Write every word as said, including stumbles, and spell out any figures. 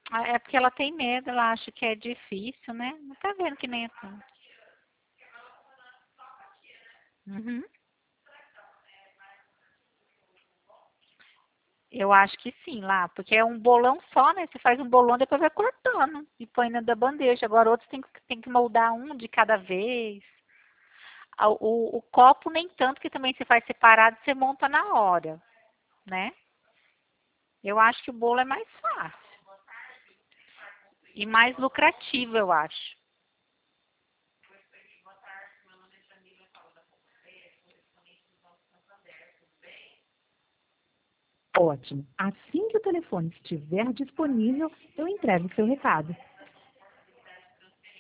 Ah, é porque ela tem medo, ela acha que é difícil, né? Não tá vendo que nem é tanto. Uhum. Eu acho que sim, lá, porque é um bolão só, né? Você faz um bolão, depois vai cortando e põe dentro da bandeja. Agora outros tem, que- tem que moldar um de cada vez. Ah, O, o copo nem tanto, que também você faz separado, você monta na hora, né? Eu acho que o bolo é mais fácil e mais lucrativo, eu acho. Ótimo. Assim que o telefone estiver disponível, eu entrego o seu recado.